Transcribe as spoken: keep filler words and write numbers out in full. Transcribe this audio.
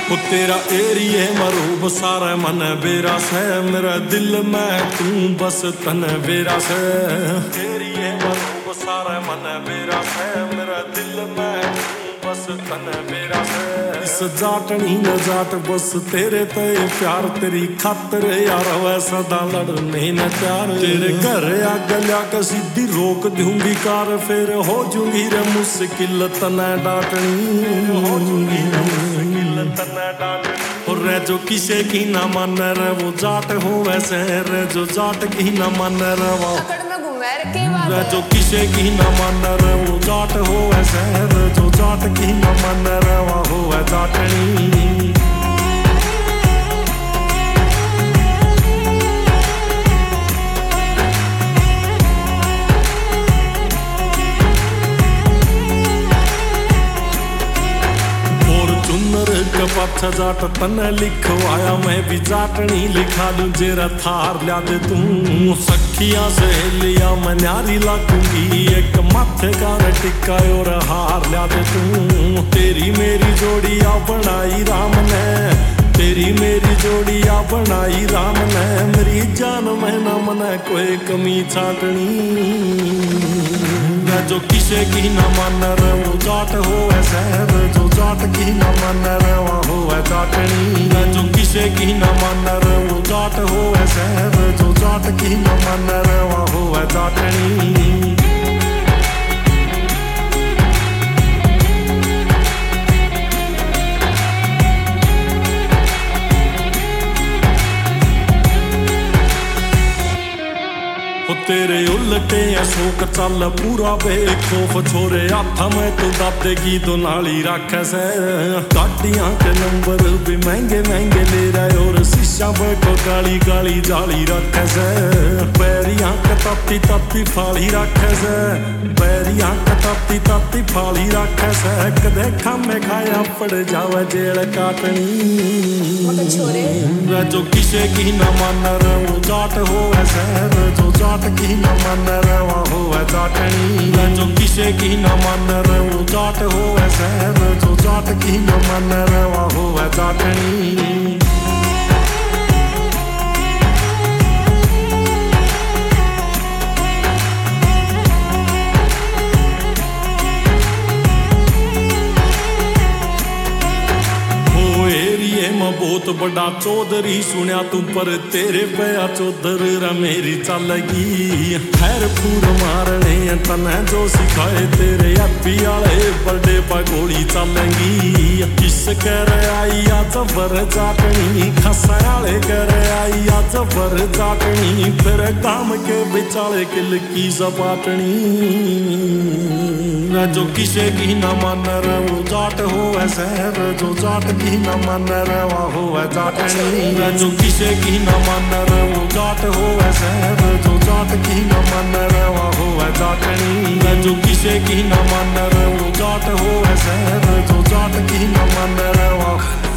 वो तेरा एरिए मरूब सारा मन बेरा से मेरा दिल में तू बस तन बेरा से एरिए मरूब सारा मन बेरा से मेरा दिल में तू बस तन बेरा से इस जाटनी न जाट बस तेरे ते प्यार तेरी खातर यार वै सदा लड़ने न प्यार तेरे घर आग ल्या सीधी रोक दूंगी कार फिर हो जूंगी रे मुश्किल तना डाटनी हो जूंगी और रे जो किसे की ना मन रे वो जाट हो वैसे रे जो जाट की ना मन रे वो रे जो किसे की ना मन रे वो जाट हो वैसे रे जो जाट की ना मन रे वो हो वै जाटनी पाछा जाट तने लिखवाया मैं भी जाटनी लिखा लूं जेरा थार ल्या दे तू सखिया सहेलिया मैं न्यारी लगूंगी एक माथे का टिक्का और हार ल्या दे तू तेरी मेरी जोड़िया बनाई राम ने तेरी मेरी जोड़िया बनाई राम ने मेरी जान में न मन कोई कमी छाटनी जो किसे की न मन रे वो जाट हो ऐसे जो जाट की न मन रे वो हो जाटनी जो किसे की न मन रे वो जाट हो ऐसे जो जाट की न मन रे वो हो जाटनी तेरे उल्टे अशोक चल पूरा बेखौफ छोरे हाथा में तू दादेगी तो नाली रख से गाड़ियां के नंबर भी महंगे महंगे ले रहे और शीशा बैठो काली काली जाली रख से पैरियां के तत्ती तत्ती फाली रख से पैरियां के तत्ती तत्ती फाली रख से कदे खामे खाया पड़ जावे जेल काटनी जो किसे की न मन रे वो जाट हो ऐसे जो जाट की न मन रे वो हो जाटनी जो किसे की न मन रे वो जाट हो ऐसे जो जाट की न मन रे वो हो जाटनी बहुत बड़ा चौधरी सुनिया तू पर तेरे पया चौधर रा मेरी चलगी खैर पूर मारने तने जो सिखाए तेरे अभी आले बड़े पगोली चलेंगी किस कर आई जबर जाटनी खसाले कर आई जबर जाटनी फिर काम के बिचाले किल की सपाटनी जो किसे की न मन रे वो जाट हो ऐसे जो जाट की न मन रे वो हो जाटनी जो किसे की न मन रे वो जाट हो ऐसे जो जाट की न मन रे वो हो जाटनी जो किसे की न मन रे वो जाट हो ऐसे जो जाट की न मन रे वो